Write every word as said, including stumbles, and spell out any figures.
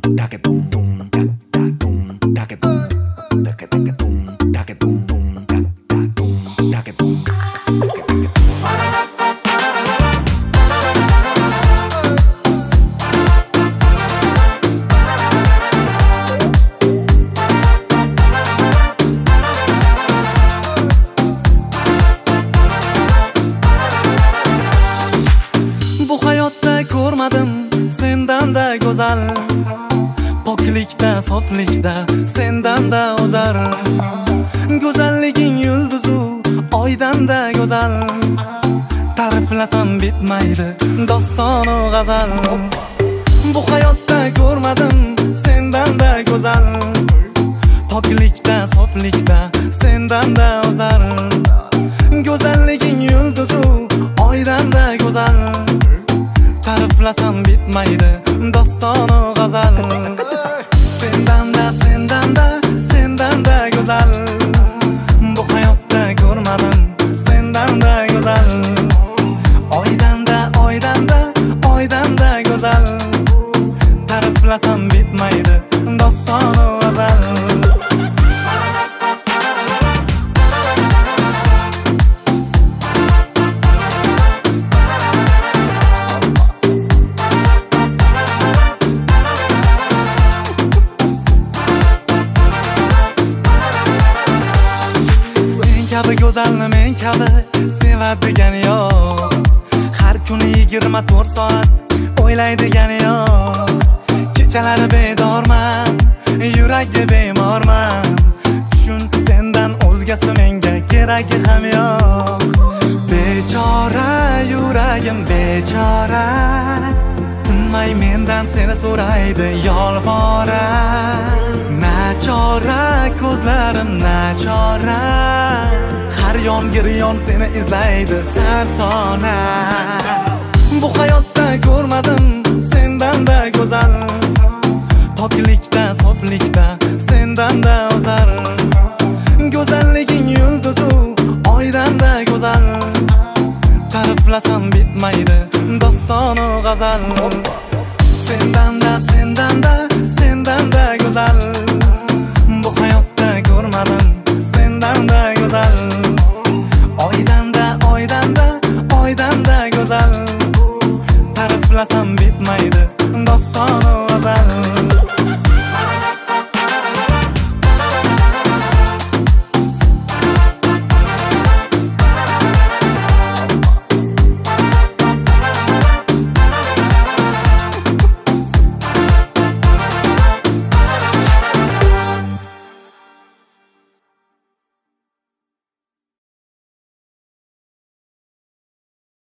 taka dum dum tak tak dum taka dum taka taka dum taka dum dum tak tak dum taka dum taka taka Bu hayotda ko'rmadim sendanda go'zal, poklikda, soflikda sendanda o'zar. Go'zalliging yulduzu oydanda go'zal, ta'riflasam bitmaydi dostonu g'azal. Bu hayotda ko'rmadim sendanda go'zal, poklikda, soflikda sendanda o'zar. Go'zalliging yulduzu oydanda go'zal, ta'riflasam bitmaydi dostonu g'azal. Sendanda, sendanda, sendanda go'zal, bu hayotda ko'rmadim sendanda go'zal. Oydanda, oydanda, oydanda go'zal, ta'riflasam bitmaydi dostonu g'azal. Kabi go'zalni men kabi sevadigan yo'q. Har kuni yigirma to'rt soat o'ylaydigan yo'q. Kechalari bedorman, yuragi bemorman. Tushun, sendan o'zgasi menga keragi ham yo'q. Bechora yuragim bechora, tinmay mendan seni so'raydi yolvora. Nachora ko'zlarim nachora, har yon giryon seni izlaydi sarsona. Bu hayotda ko'rmadim senda